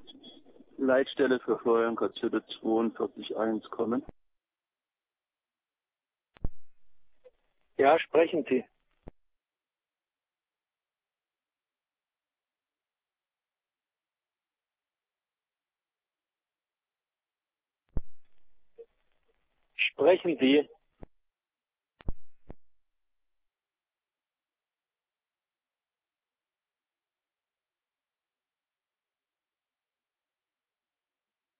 Leitstelle für Florian Katzütte 42.1 kommen. Ja, sprechen Sie. Sprechen Sie.